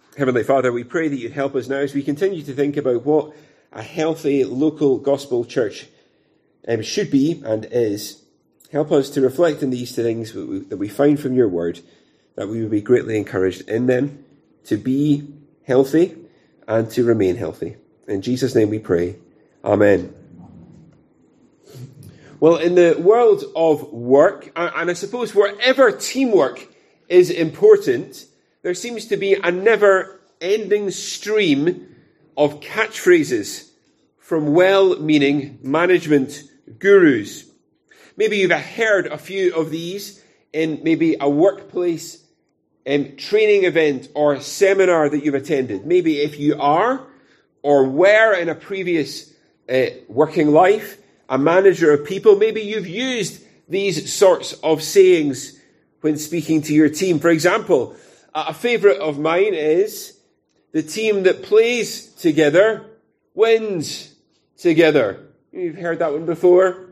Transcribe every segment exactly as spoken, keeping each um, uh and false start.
Heavenly Father, we pray that you'd help us now as we continue to think about what a healthy local gospel church um, should be and is. Help us to reflect on these things that we find from your word, that we would be greatly encouraged in them to be healthy and to remain healthy. In Jesus' name we pray. Amen. Well, in the world of work, and I suppose wherever teamwork is important, there seems to be a never-ending stream of catchphrases from well-meaning management gurus. Maybe you've heard a few of these in maybe a workplace um, training event or seminar that you've attended. Maybe if you are or were in a previous uh, working life, a manager of people, maybe you've used these sorts of sayings when speaking to your team. For example, a favourite of mine is, the team that plays together wins together. You've heard that one before.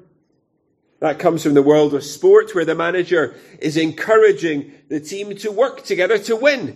That comes from the world of sport, where the manager is encouraging the team to work together to win.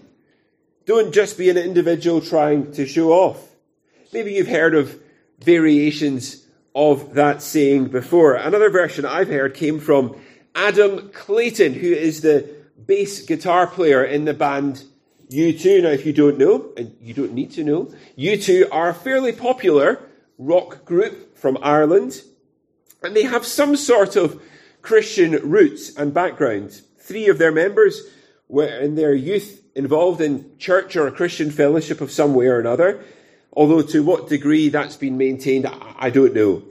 Don't just be an individual trying to show off. Maybe you've heard of variations of that saying before. Another version I've heard came from Adam Clayton, who is the bass guitar player in the band U two. Now, if you don't know, and you don't need to know, U two are a fairly popular rock group from Ireland, and they have some sort of Christian roots and background. Three of their members were in their youth involved in church or a Christian fellowship of some way or another, although to what degree that's been maintained, I don't know.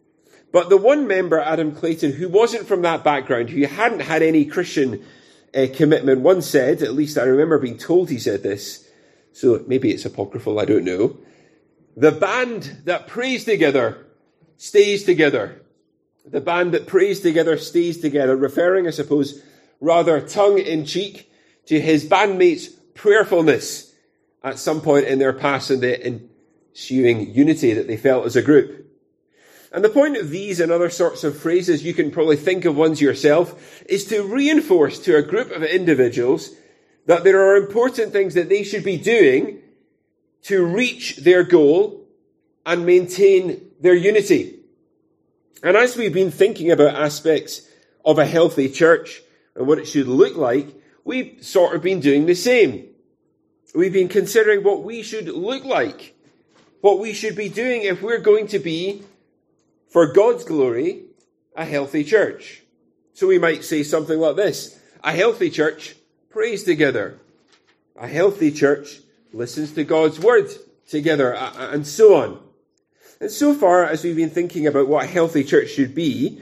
But the one member, Adam Clayton, who wasn't from that background, who hadn't had any Christian uh, commitment, once said, at least I remember being told he said this, so maybe it's apocryphal, I don't know, the band that prays together stays together. The band that prays together stays together, referring, I suppose, rather tongue-in-cheek to his bandmates' prayerfulness at some point in their past and the ensuing unity that they felt as a group. And the point of these and other sorts of phrases, you can probably think of ones yourself, is to reinforce to a group of individuals that there are important things that they should be doing to reach their goal and maintain their unity. And as we've been thinking about aspects of a healthy church and what it should look like, we've sort of been doing the same. We've been considering what we should look like, what we should be doing if we're going to be, for God's glory, a healthy church. So we might say something like this: a healthy church prays together. A healthy church listens to God's word together, and so on. And so far as we've been thinking about what a healthy church should be,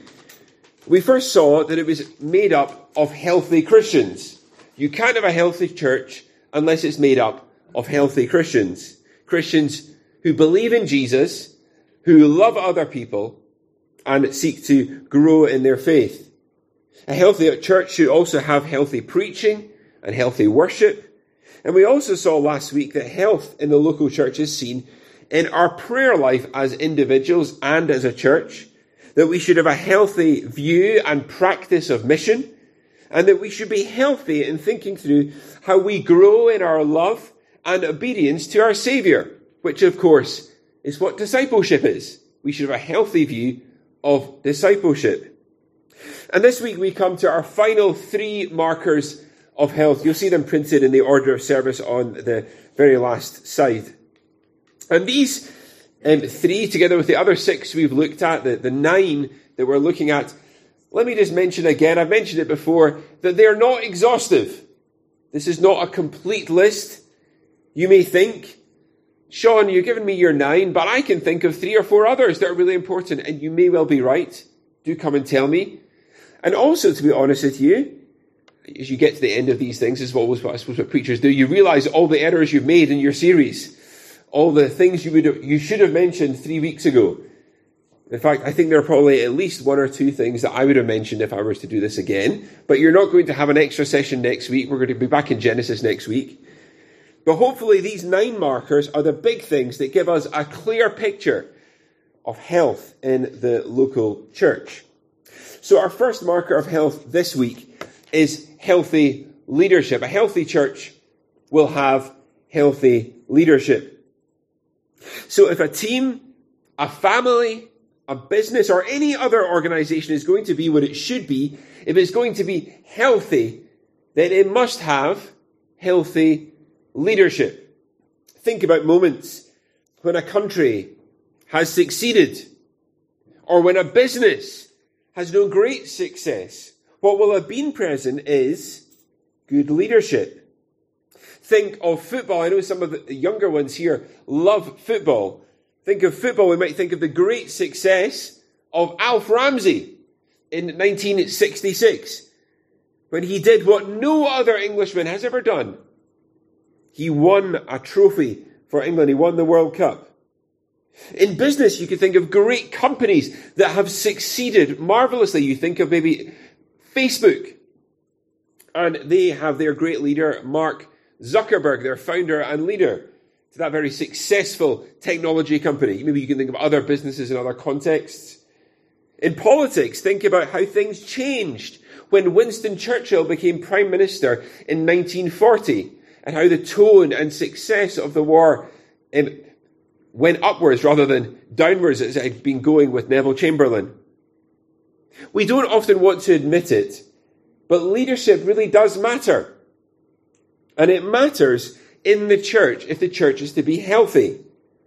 we first saw that it was made up of healthy Christians. You can't have a healthy church unless it's made up of healthy Christians. Christians who believe in Jesus, who love other people, and seek to grow in their faith. A healthy church should also have healthy preaching and healthy worship. And we also saw last week that health in the local church is seen in our prayer life as individuals and as a church, that we should have a healthy view and practice of mission, and that we should be healthy in thinking through how we grow in our love and obedience to our Saviour, which of course is what discipleship is. We should have a healthy view of discipleship. And this week we come to our final three markers of health. You'll see them printed in the order of service on the very last side. And these um, three, together with the other six we've looked at, the, the nine that we're looking at, let me just mention again, I've mentioned it before, that they're not exhaustive. This is not a complete list. You may think, Sean, you've given me your nine, but I can think of three or four others that are really important, and you may well be right. Do come and tell me. And also, to be honest with you, as you get to the end of these things, this is always what I suppose what preachers do, you realize all the errors you've made in your series. All the things you would have, you should have mentioned three weeks ago. In fact, I think there are probably at least one or two things that I would have mentioned if I was to do this again. But you're not going to have an extra session next week. We're going to be back in Genesis next week. But hopefully these nine markers are the big things that give us a clear picture of health in the local church. So our first marker of health this week is healthy leadership. A healthy church will have healthy leadership. So if a team, a family, a business, or any other organization is going to be what it should be, if it's going to be healthy, then it must have healthy leadership. Think about moments when a country has succeeded, or when a business has known great success. What will have been present is good leadership. Think of football. I know some of the younger ones here love football. Think of football. We might think of the great success of Alf Ramsey in nineteen sixty-six, when he did what no other Englishman has ever done. He won a trophy for England. He won the World Cup. In business, you could think of great companies that have succeeded marvelously. You think of maybe Facebook, and they have their great leader, Mark Zuckerberg, their founder and leader to that very successful technology company. Maybe you can think of other businesses in other contexts. In politics, think about how things changed when Winston Churchill became Prime Minister in nineteen forty, and how the tone and success of the war um, went upwards rather than downwards as it had been going with Neville Chamberlain. We don't often want to admit it, but leadership really does matter. And it matters in the church if the church is to be healthy.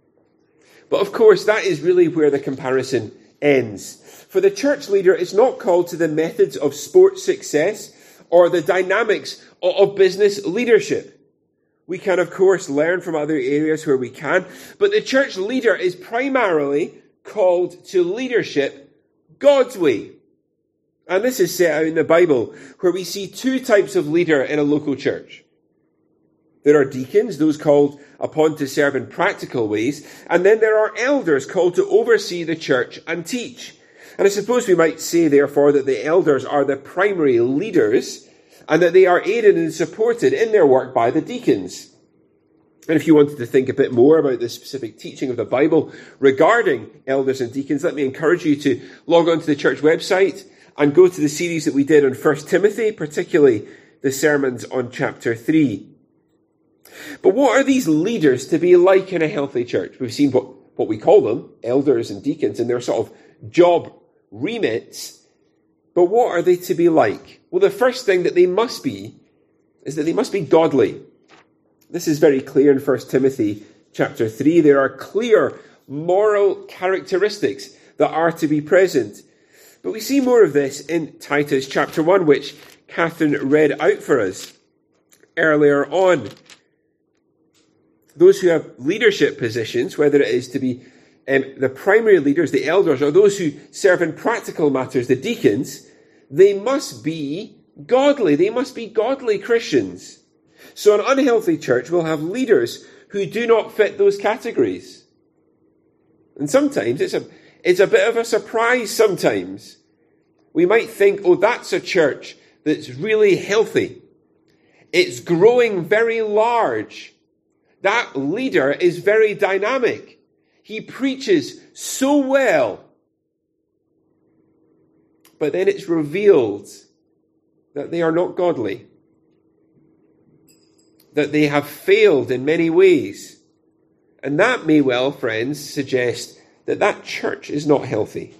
But of course, that is really where the comparison ends. For the church leader is not called to the methods of sports success or the dynamics of business leadership. We can, of course, learn from other areas where we can, but the church leader is primarily called to leadership God's way. And this is set out in the Bible, where we see two types of leader in a local church. There are deacons, those called upon to serve in practical ways, and then there are elders called to oversee the church and teach. And I suppose we might say, therefore, that the elders are the primary leaders, and that they are aided and supported in their work by the deacons. And if you wanted to think a bit more about the specific teaching of the Bible regarding elders and deacons, let me encourage you to log on to the church website and go to the series that we did on First Timothy, particularly the sermons on chapter three. But what are these leaders to be like in a healthy church? We've seen what, what we call them, elders and deacons, and their sort of job remits. But what are they to be like? Well, the first thing that they must be is that they must be godly. This is very clear in First Timothy chapter three. There are clear moral characteristics that are to be present. But we see more of this in Titus chapter one, which Catherine read out for us earlier on. Those who have leadership positions, whether it is to be um, the primary leaders, the elders, or those who serve in practical matters, the deacons, they must be godly. They must be godly Christians. So an unhealthy church will have leaders who do not fit those categories. And sometimes it's a, it's a bit of a surprise sometimes. We might think, oh, that's a church that's really healthy. It's growing very large. That leader is very dynamic. He preaches so well. But then it's revealed that they are not godly. That they have failed in many ways. And that may well, friends, suggest that that church is not healthy.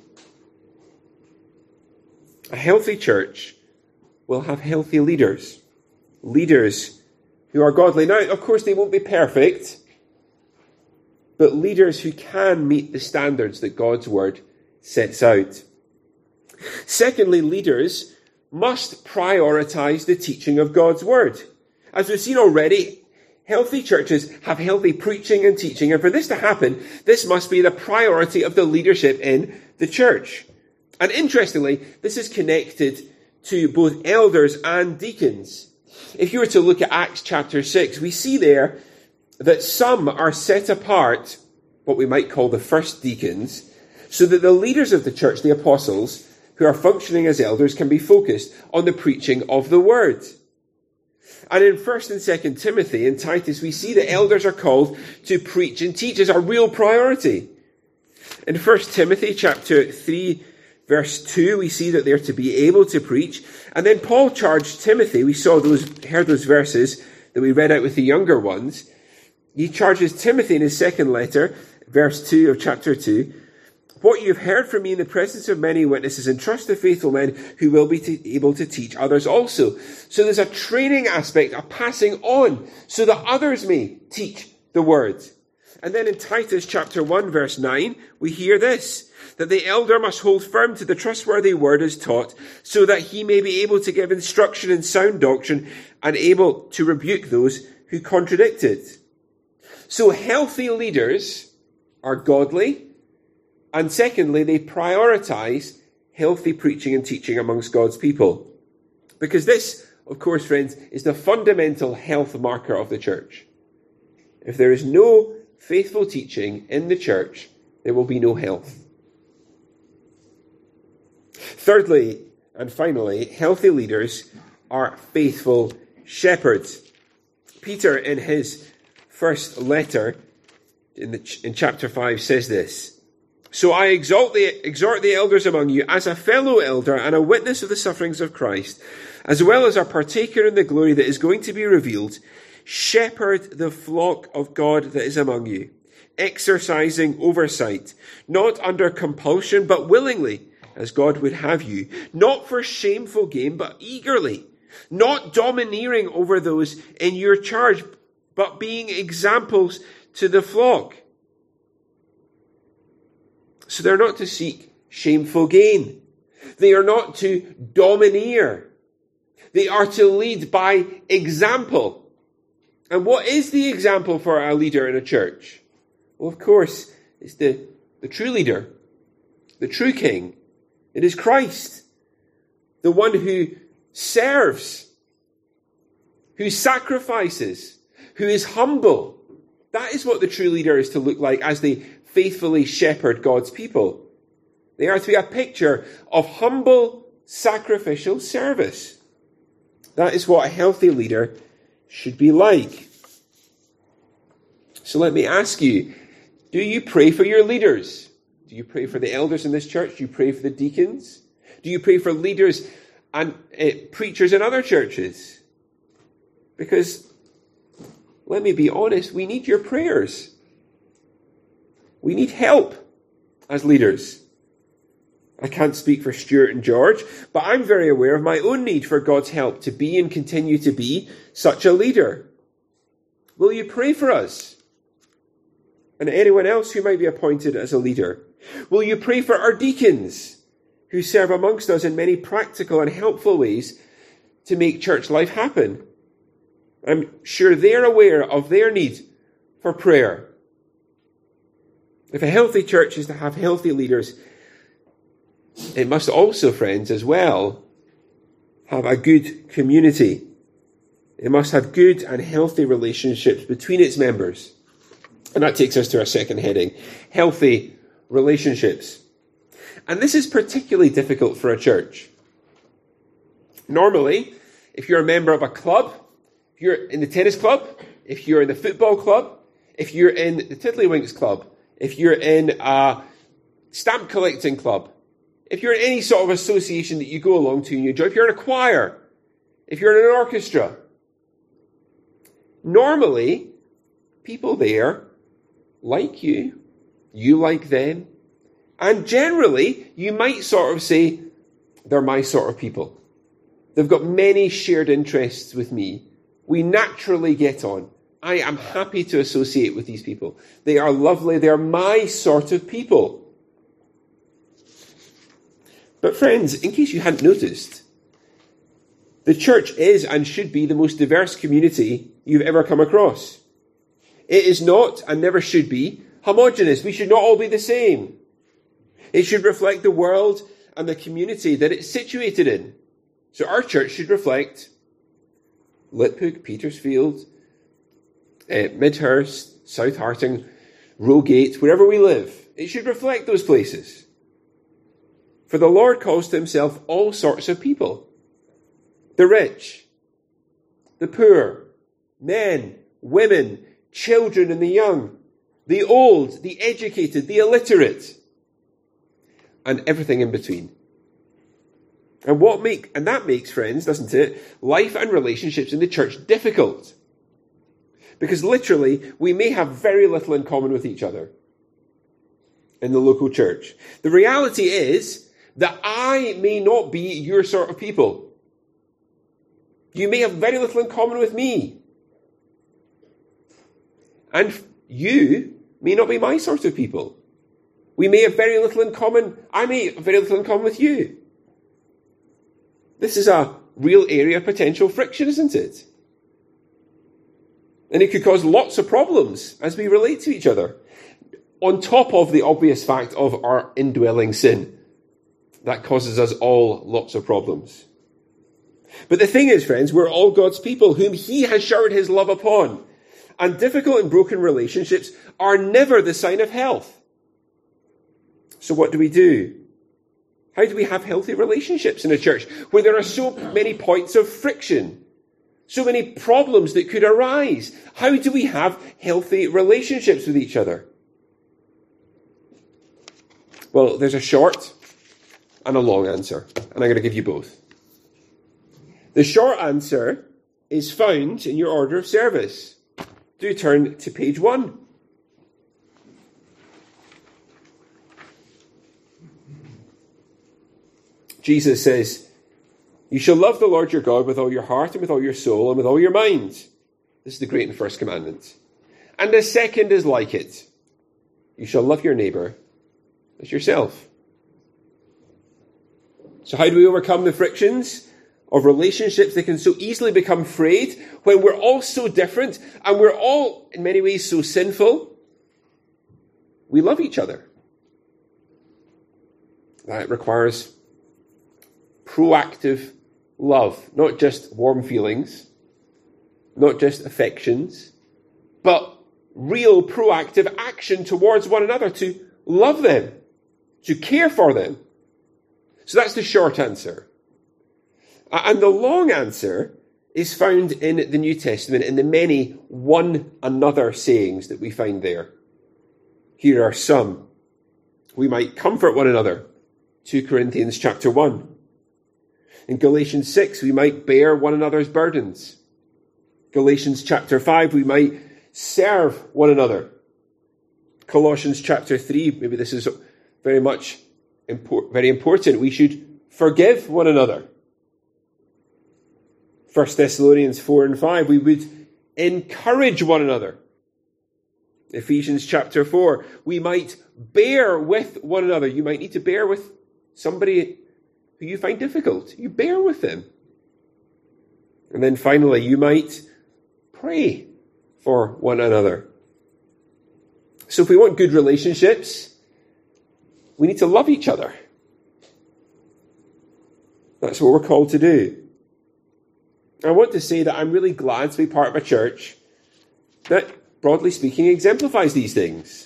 A healthy church will have healthy leaders. Leaders who are godly. Now, of course, they won't be perfect, but leaders who can meet the standards that God's word sets out. Secondly, leaders must prioritize the teaching of God's word. As we've seen already, healthy churches have healthy preaching and teaching, and for this to happen, this must be the priority of the leadership in the church. And interestingly, this is connected to both elders and deacons. If you were to look at Acts chapter six, we see there that some are set apart, what we might call the first deacons, so that the leaders of the church, the apostles, who are functioning as elders, can be focused on the preaching of the word. And in First and Second Timothy and Titus, we see that elders are called to preach and teach as a real priority. In First Timothy chapter three, verse two, we see that they're to be able to preach. And then Paul charged Timothy, we saw those, heard those verses that we read out with the younger ones, He charges Timothy in his second letter, verse two of chapter two, what you've heard from me in the presence of many witnesses, entrust to faithful men who will be t- able to teach others also. So there's a training aspect, a passing on, so that others may teach the word. And then in Titus chapter one, verse nine, we hear this, that the elder must hold firm to the trustworthy word as taught, so that he may be able to give instruction in sound doctrine and able to rebuke those who contradict it. So healthy leaders are godly, and secondly, they prioritize healthy preaching and teaching amongst God's people. Because this, of course, friends, is the fundamental health marker of the church. If there is no faithful teaching in the church, there will be no health. Thirdly, and finally, healthy leaders are faithful shepherds. Peter, in his first letter, in, the, in chapter five, says this, so I exalt the, exhort the elders among you as a fellow elder and a witness of the sufferings of Christ, as well as a partaker in the glory that is going to be revealed. Shepherd the flock of God that is among you, exercising oversight, not under compulsion, but willingly, as God would have you, not for shameful gain, but eagerly, not domineering over those in your charge, but being examples to the flock. So they're not to seek shameful gain. They are not to domineer. They are to lead by example. And what is the example for a leader in a church? Well, of course, it's the, the true leader, the true king. It is Christ, the one who serves, who sacrifices, who is humble. That is what the true leader is to look like as they faithfully shepherd God's people. They are to be a picture of humble, sacrificial service. That is what a healthy leader should be like. So let me ask you, do you pray for your leaders? Do you pray for the elders in this church? Do you pray for the deacons? Do you pray for leaders and uh, preachers in other churches? Because, let me be honest, we need your prayers. We need help as leaders. I can't speak for Stuart and George, but I'm very aware of my own need for God's help to be and continue to be such a leader. Will you pray for us? And anyone else who might be appointed as a leader? Will you pray for our deacons who serve amongst us in many practical and helpful ways to make church life happen? I'm sure they're aware of their need for prayer. If a healthy church is to have healthy leaders, it must also, friends, as well, have a good community. It must have good and healthy relationships between its members. And that takes us to our second heading, healthy relationships. And this is particularly difficult for a church. Normally, if you're a member of a club, if you're in the tennis club, if you're in the football club, if you're in the Tiddlywinks club, if you're in a stamp collecting club, if you're in any sort of association that you go along to and you enjoy, if you're in a choir, if you're in an orchestra, normally people there like you, you like them, and generally you might sort of say, they're my sort of people. They've got many shared interests with me. We naturally get on. I am happy to associate with these people. They are lovely. They are my sort of people. But friends, in case you hadn't noticed, the church is and should be the most diverse community you've ever come across. It is not, and never should be, homogeneous. We should not all be the same. It should reflect the world and the community that it's situated in. So our church should reflect Litpook, Petersfield, uh, Midhurst, South Harting, Rowgate, wherever we live. It should reflect those places. For the Lord calls to himself all sorts of people. The rich, the poor, men, women, children and the young, the old, the educated, the illiterate, and everything in between. And what make and that makes, friends, doesn't it, life and relationships in the church difficult. Because literally, we may have very little in common with each other in the local church. The reality is that I may not be your sort of people. You may have very little in common with me. And you may not be my sort of people. We may have very little in common. I may have very little in common with you. This is a real area of potential friction, isn't it? And it could cause lots of problems as we relate to each other. On top of the obvious fact of our indwelling sin. That causes us all lots of problems. But the thing is, friends, we're all God's people whom he has showered his love upon. And difficult and broken relationships are never the sign of health. So what do we do? How do we have healthy relationships in a church where there are so many points of friction? So many problems that could arise? How do we have healthy relationships with each other? Well, there's a short and a long answer, and I'm going to give you both. The short answer is found in your order of service. Do turn to page one. Jesus says, you shall love the Lord your God with all your heart and with all your soul and with all your mind. This is the great and first commandment. And the second is like it. You shall love your neighbour as yourself. So how do we overcome the frictions of relationships that can so easily become frayed when we're all so different and we're all, in many ways, so sinful? We love each other. That requires proactive love, not just warm feelings, not just affections, but real proactive action towards one another to love them, to care for them. So that's the short answer. And the long answer is found in the New Testament in the many one another sayings that we find there. Here are some. We might comfort one another. Second Corinthians chapter one. In Galatians six, we might bear one another's burdens. Galatians chapter five, we might serve one another. Colossians chapter three, maybe this is very much import, very important. We should forgive one another. First Thessalonians four and five, we would encourage one another. Ephesians chapter four, we might bear with one another. You might need to bear with somebody who you find difficult. You bear with them. And then finally, you might pray for one another. So if we want good relationships, we need to love each other. That's what we're called to do. I want to say that I'm really glad to be part of a church that, broadly speaking, exemplifies these things.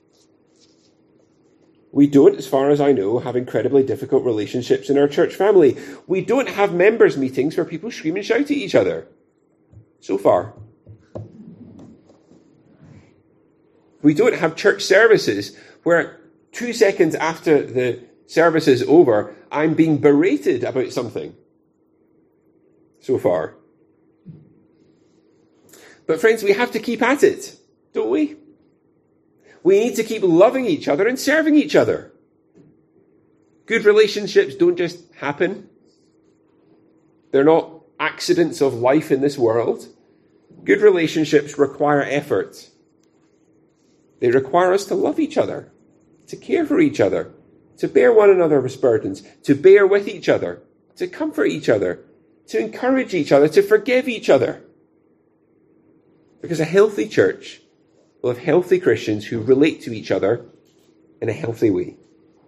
We don't, as far as I know, have incredibly difficult relationships in our church family. We don't have members' meetings where people scream and shout at each other. So far. We don't have church services where two seconds after the service is over, I'm being berated about something. So far. But friends, we have to keep at it, don't we? We need to keep loving each other and serving each other. Good relationships don't just happen. They're not accidents of life in this world. Good relationships require effort. They require us to love each other, to care for each other, to bear one another's burdens, to bear with each other, to comfort each other, to encourage each other, to forgive each other. Because a healthy church will have healthy Christians who relate to each other in a healthy way.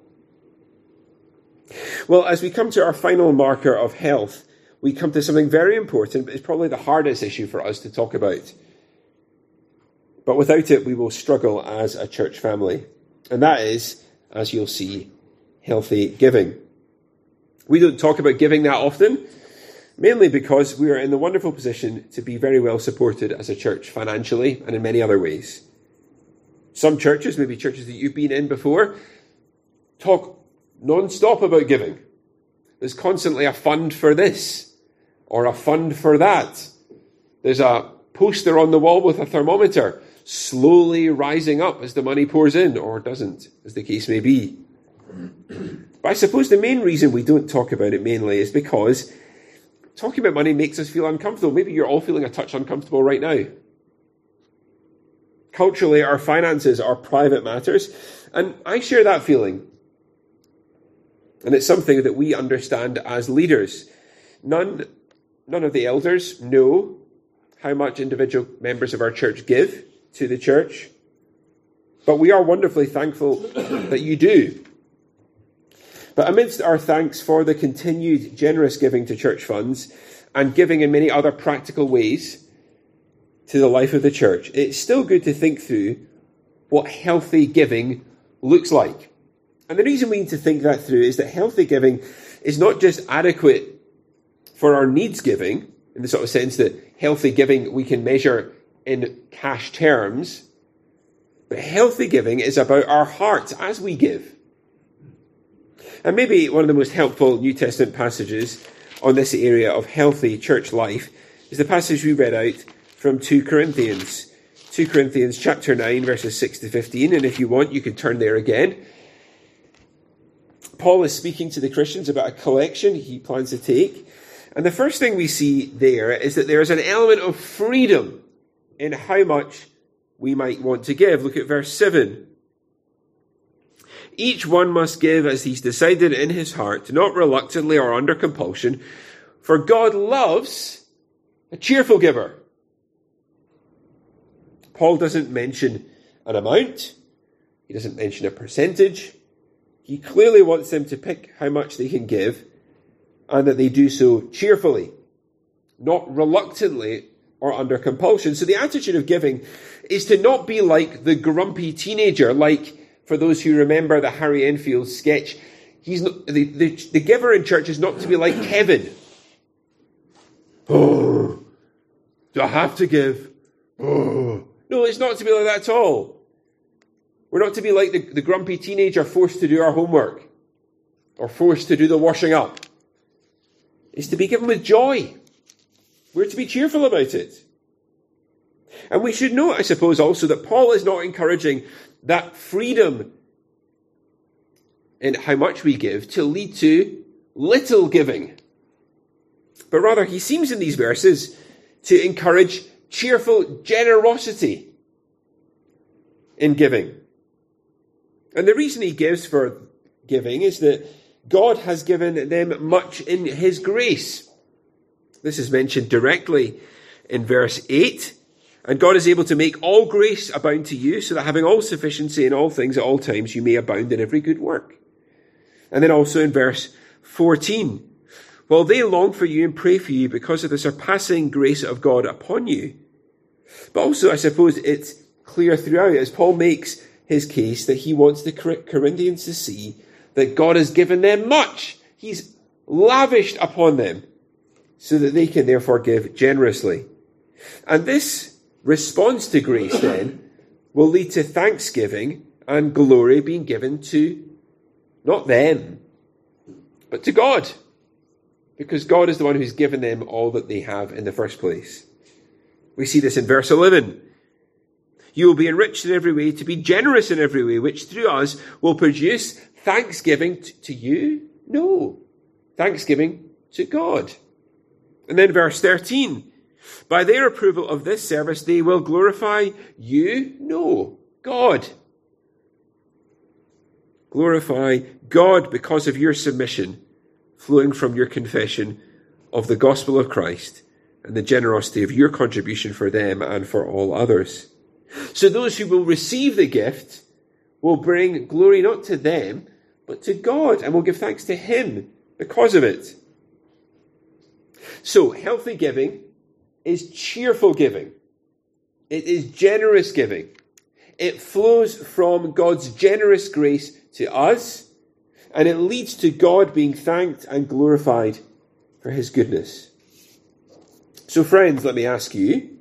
Well, as we come to our final marker of health, we come to something very important, but it's probably the hardest issue for us to talk about. But without it, we will struggle as a church family. And that is, as you'll see, healthy giving. We don't talk about giving that often, mainly because we are in the wonderful position to be very well supported as a church financially and in many other ways. Some churches, maybe churches that you've been in before, talk non-stop about giving. There's constantly a fund for this or a fund for that. There's a poster on the wall with a thermometer, slowly rising up as the money pours in, or doesn't, as the case may be. But I suppose the main reason we don't talk about it mainly is because talking about money makes us feel uncomfortable. Maybe you're all feeling a touch uncomfortable right now. Culturally, our finances are private matters, and I share that feeling. And it's something that we understand as leaders. None, none of the elders know how much individual members of our church give to the church, but we are wonderfully thankful that you do. But amidst our thanks for the continued generous giving to church funds and giving in many other practical ways to the life of the church, it's still good to think through what healthy giving looks like. And the reason we need to think that through is that healthy giving is not just adequate for our needs giving, in the sort of sense that healthy giving we can measure in cash terms, but healthy giving is about our hearts as we give. And maybe one of the most helpful New Testament passages on this area of healthy church life is the passage we read out from Second Corinthians. Second Corinthians chapter nine, verses six to fifteen, and if you want, you can turn there again. Paul is speaking to the Christians about a collection he plans to take. And the first thing we see there is that there is an element of freedom in how much we might want to give. Look at verse seven. Each one must give as he's decided in his heart, not reluctantly or under compulsion, for God loves a cheerful giver. Paul doesn't mention an amount. He doesn't mention a percentage. He clearly wants them to pick how much they can give, and that they do so cheerfully, not reluctantly or under compulsion. So the attitude of giving is to not be like the grumpy teenager, like, for those who remember the Harry Enfield sketch, he's not, the, the, the giver in church is not to be like Kevin. Oh, do I have to give? Oh. No, it's not to be like that at all. We're not to be like the, the grumpy teenager forced to do our homework or forced to do the washing up. It's to be given with joy. We're to be cheerful about it. And we should note, I suppose, also that Paul is not encouraging that freedom in how much we give to lead to little giving. But rather, he seems in these verses to encourage cheerful generosity in giving. And the reason he gives for giving is that God has given them much in his grace. This is mentioned directly in verse eight. And God is able to make all grace abound to you, so that having all sufficiency in all things at all times, you may abound in every good work. And then also in verse fourteen, while they long for you and pray for you because of the surpassing grace of God upon you. But also, I suppose it's clear throughout, as Paul makes his case, that he wants the Corinthians to see that God has given them much. He's lavished upon them, so that they can therefore give generously. And this response to grace, then, will lead to thanksgiving and glory being given to not them, but to God. Because God is the one who's given them all that they have in the first place. We see this in verse eleven. You will be enriched in every way, to be generous in every way, which through us will produce thanksgiving t- to you? No. Thanksgiving to God. And then verse thirteen. By their approval of this service, they will glorify you? No, God. Glorify God because of your submission, flowing from your confession of the gospel of Christ and the generosity of your contribution for them and for all others. So those who will receive the gift will bring glory not to them, but to God, and will give thanks to him because of it. So, healthy giving is cheerful giving. It is generous giving. It flows from God's generous grace to us, and it leads to God being thanked and glorified for his goodness. So friends, let me ask you,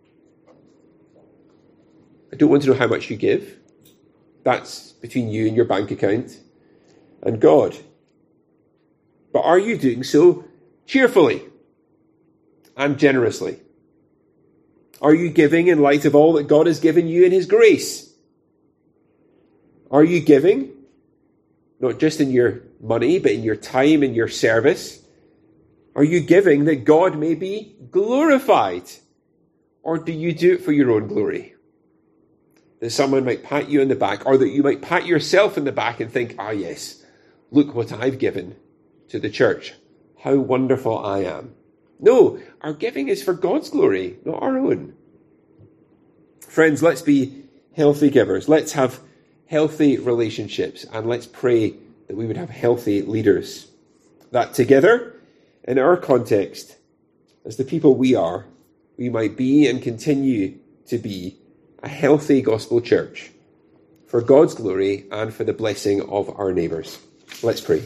I don't want to know how much you give. That's between you and your bank account and God. But are you doing so cheerfully and generously? Are you giving in light of all that God has given you in his grace? Are you giving, not just in your money, but in your time and your service? Are you giving that God may be glorified? Or do you do it for your own glory? That someone might pat you on the back, or that you might pat yourself in the back and think, ah yes, look what I've given to the church. How wonderful I am. No, our giving is for God's glory, not our own. Friends, let's be healthy givers. Let's have healthy relationships, and let's pray that we would have healthy leaders. That together, in our context, as the people we are, we might be and continue to be a healthy gospel church for God's glory and for the blessing of our neighbours. Let's pray.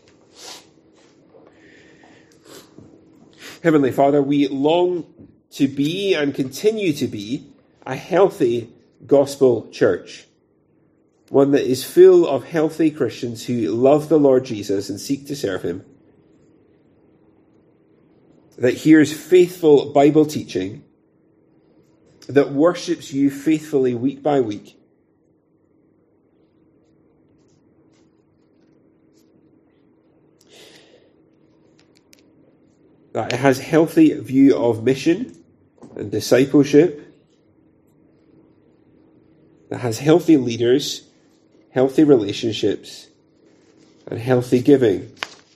Heavenly Father, we long to be and continue to be a healthy gospel church, one that is full of healthy Christians who love the Lord Jesus and seek to serve him, that hears faithful Bible teaching, that worships you faithfully week by week, that it has healthy view of mission and discipleship, that has healthy leaders, healthy relationships, and healthy giving.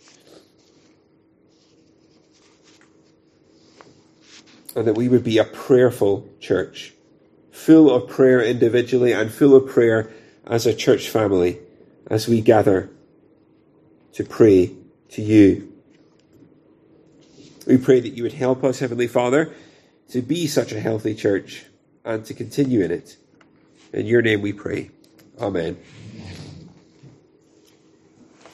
And that we would be a prayerful church, full of prayer individually and full of prayer as a church family, as we gather to pray to you. We pray that you would help us, Heavenly Father, to be such a healthy church and to continue in it. In your name we pray. Amen.